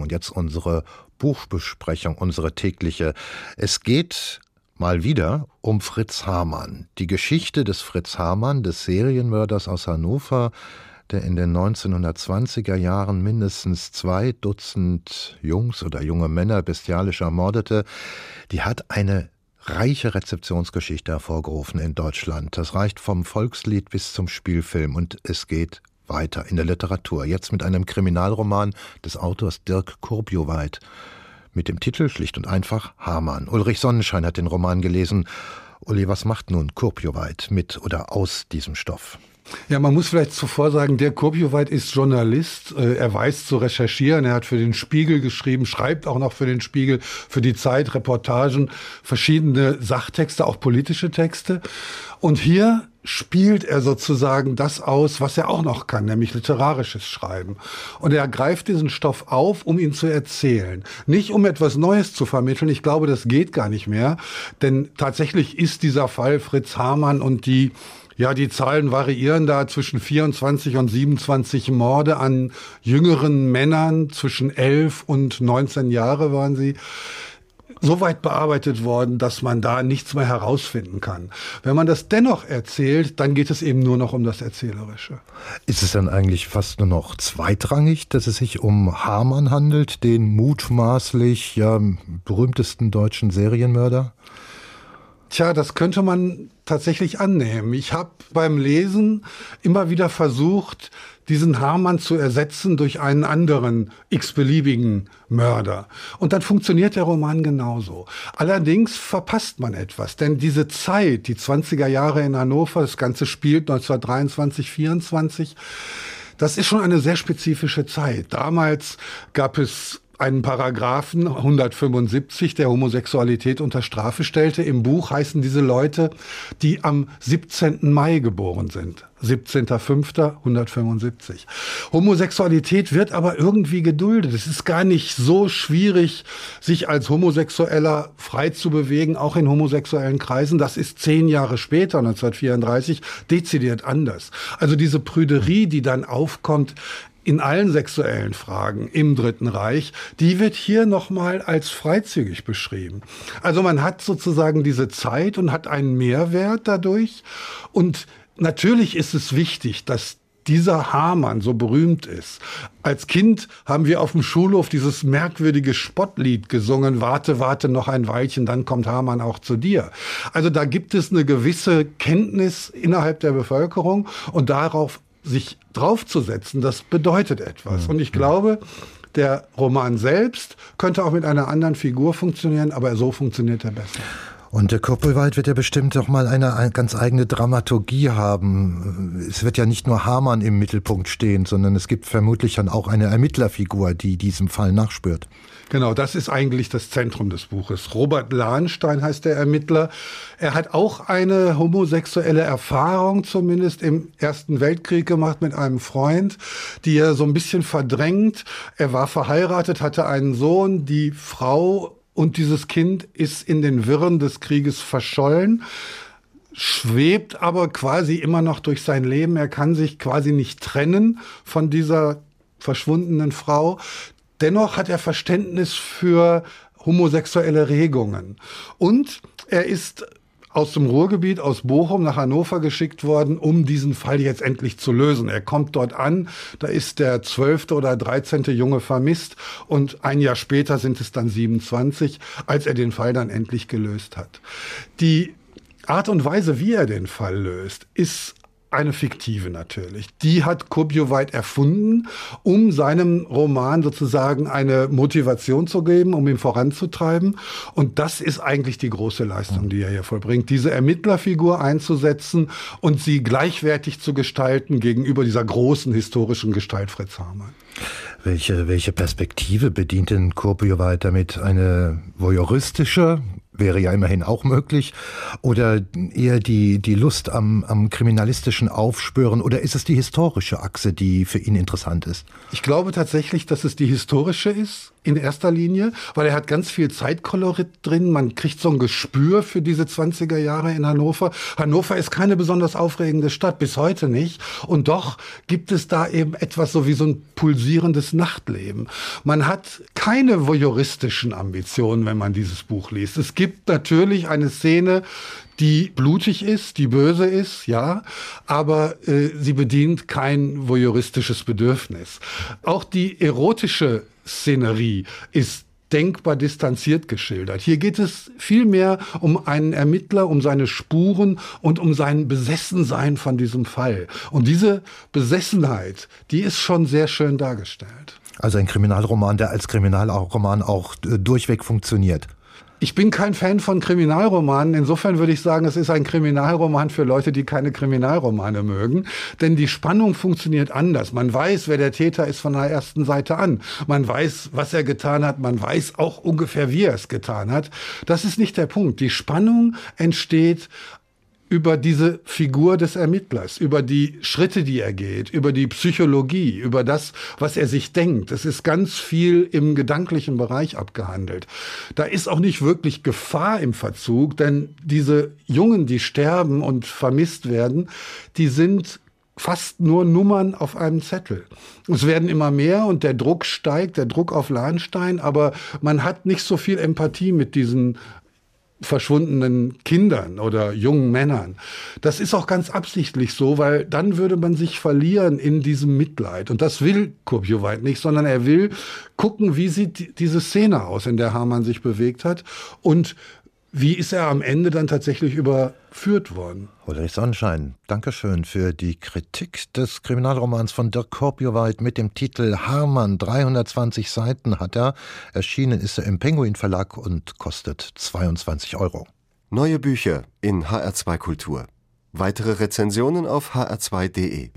Und jetzt unsere Buchbesprechung, unsere tägliche. Es geht mal wieder um Fritz Hamann. Die Geschichte des Fritz Hamann, des Serienmörders aus Hannover, der in den 1920er Jahren mindestens 2 Dutzend Jungs oder junge Männer bestialisch ermordete, die hat eine reiche Rezeptionsgeschichte hervorgerufen in Deutschland. Das reicht vom Volkslied bis zum Spielfilm und es geht weiter in der Literatur. Jetzt mit einem Kriminalroman des Autors Dirk Kurbjuweit mit dem Titel schlicht und einfach Hamann. Ulrich Sonnenschein hat den Roman gelesen. Uli, was macht nun Kurbjuweit mit oder aus diesem Stoff? Ja, man muss vielleicht zuvor sagen, Dirk Kurbjuweit ist Journalist. Er weiß zu recherchieren. Er hat für den Spiegel geschrieben, schreibt auch noch für den Spiegel, für die Zeit, Reportagen, verschiedene Sachtexte, auch politische Texte. Und hier spielt er sozusagen das aus, was er auch noch kann, nämlich literarisches Schreiben. Und er greift diesen Stoff auf, um ihn zu erzählen. Nicht um etwas Neues zu vermitteln. Ich glaube, das geht gar nicht mehr. Denn tatsächlich ist dieser Fall Fritz Hamann und die Zahlen variieren da zwischen 24 und 27 Morde an jüngeren Männern, zwischen 11 und 19 Jahre waren sie, so weit bearbeitet worden, dass man da nichts mehr herausfinden kann. Wenn man das dennoch erzählt, dann geht es eben nur noch um das Erzählerische. Ist es dann eigentlich fast nur noch zweitrangig, dass es sich um Hamann handelt, den mutmaßlich berühmtesten deutschen Serienmörder? Tja, das könnte man tatsächlich annehmen. Ich habe beim Lesen immer wieder versucht, diesen Hamann zu ersetzen durch einen anderen x-beliebigen Mörder. Und dann funktioniert der Roman genauso. Allerdings verpasst man etwas, denn diese Zeit, die 20er Jahre in Hannover, das Ganze spielt 1923, 24, das ist schon eine sehr spezifische Zeit. Damals gab es einen Paragraphen 175, der Homosexualität unter Strafe stellte. Im Buch heißen diese Leute, die am 17. Mai geboren sind. 17.05.175. Homosexualität wird aber irgendwie geduldet. Es ist gar nicht so schwierig, sich als Homosexueller frei zu bewegen, auch in homosexuellen Kreisen. Das ist 10 Jahre später, 1934, dezidiert anders. Also diese Prüderie, die dann aufkommt, in allen sexuellen Fragen im Dritten Reich, die wird hier nochmal als freizügig beschrieben. Also man hat sozusagen diese Zeit und hat einen Mehrwert dadurch. Und natürlich ist es wichtig, dass dieser Hamann so berühmt ist. Als Kind haben wir auf dem Schulhof dieses merkwürdige Spottlied gesungen, Warte, warte noch ein Weilchen, dann kommt Hamann auch zu dir. Also da gibt es eine gewisse Kenntnis innerhalb der Bevölkerung und darauf sich draufzusetzen, das bedeutet etwas. Und ich glaube, der Roman selbst könnte auch mit einer anderen Figur funktionieren, aber so funktioniert er besser. Und der Kurbjuweit wird ja bestimmt auch mal eine ganz eigene Dramaturgie haben. Es wird ja nicht nur Hamann im Mittelpunkt stehen, sondern es gibt vermutlich dann auch eine Ermittlerfigur, die diesem Fall nachspürt. Genau, das ist eigentlich das Zentrum des Buches. Robert Lahnstein heißt der Ermittler. Er hat auch eine homosexuelle Erfahrung, zumindest im Ersten Weltkrieg gemacht mit einem Freund, die er so ein bisschen verdrängt. Er war verheiratet, hatte einen Sohn, die Frau und dieses Kind ist in den Wirren des Krieges verschollen, schwebt aber quasi immer noch durch sein Leben. Er kann sich quasi nicht trennen von dieser verschwundenen Frau. Dennoch hat er Verständnis für homosexuelle Regungen. Und er ist aus dem Ruhrgebiet, aus Bochum nach Hannover geschickt worden, um diesen Fall jetzt endlich zu lösen. Er kommt dort an, da ist der 12. oder 13. Junge vermisst und ein Jahr später sind es dann 27, als er den Fall dann endlich gelöst hat. Die Art und Weise, wie er den Fall löst, ist eine fiktive natürlich. Die hat Kurbjuweit erfunden, um seinem Roman sozusagen eine Motivation zu geben, um ihn voranzutreiben. Und das ist eigentlich die große Leistung, die er hier vollbringt, diese Ermittlerfigur einzusetzen und sie gleichwertig zu gestalten gegenüber dieser großen historischen Gestalt Fritz Hamann. Welche Perspektive bedient denn Kurbjuweit damit? Eine voyeuristische? Wäre ja immerhin auch möglich. Oder eher die Lust am kriminalistischen Aufspüren? Oder ist es die historische Achse, die für ihn interessant ist? Ich glaube tatsächlich, dass es die historische ist, in erster Linie, weil er hat ganz viel Zeitkolorit drin. Man kriegt so ein Gespür für diese 20er Jahre in Hannover. Hannover ist keine besonders aufregende Stadt, bis heute nicht. Und doch gibt es da eben etwas so wie so ein pulsierendes Nachtleben. Man hat keine voyeuristischen Ambitionen, wenn man dieses Buch liest. Es gibt natürlich eine Szene, die blutig ist, die böse ist, ja, aber sie bedient kein voyeuristisches Bedürfnis. Auch die erotische Szenerie ist denkbar distanziert geschildert. Hier geht es vielmehr um einen Ermittler, um seine Spuren und um sein Besessensein von diesem Fall. Und diese Besessenheit, die ist schon sehr schön dargestellt. Also ein Kriminalroman, der als Kriminalroman auch durchweg funktioniert. Ich bin kein Fan von Kriminalromanen. Insofern würde ich sagen, es ist ein Kriminalroman für Leute, die keine Kriminalromane mögen. Denn die Spannung funktioniert anders. Man weiß, wer der Täter ist von der ersten Seite an. Man weiß, was er getan hat. Man weiß auch ungefähr, wie er es getan hat. Das ist nicht der Punkt. Die Spannung entsteht über diese Figur des Ermittlers, über die Schritte, die er geht, über die Psychologie, über das, was er sich denkt. Es ist ganz viel im gedanklichen Bereich abgehandelt. Da ist auch nicht wirklich Gefahr im Verzug, denn diese Jungen, die sterben und vermisst werden, die sind fast nur Nummern auf einem Zettel. Es werden immer mehr und der Druck steigt, der Druck auf Lahnstein, aber man hat nicht so viel Empathie mit diesen verschwundenen Kindern oder jungen Männern. Das ist auch ganz absichtlich so, weil dann würde man sich verlieren in diesem Mitleid. Und das will Kurbjuweit nicht, sondern er will gucken, wie sieht diese Szene aus, in der Hamann sich bewegt hat und wie ist er am Ende dann tatsächlich überführt worden. Ulrich Sonnenschein, Dankeschön für die Kritik des Kriminalromans von Dirk Kurbjuweit mit dem Titel Hamann. 320 Seiten hat er. Erschienen ist er im Penguin Verlag und kostet 22 €. Neue Bücher in HR2 Kultur. Weitere Rezensionen auf hr2.de.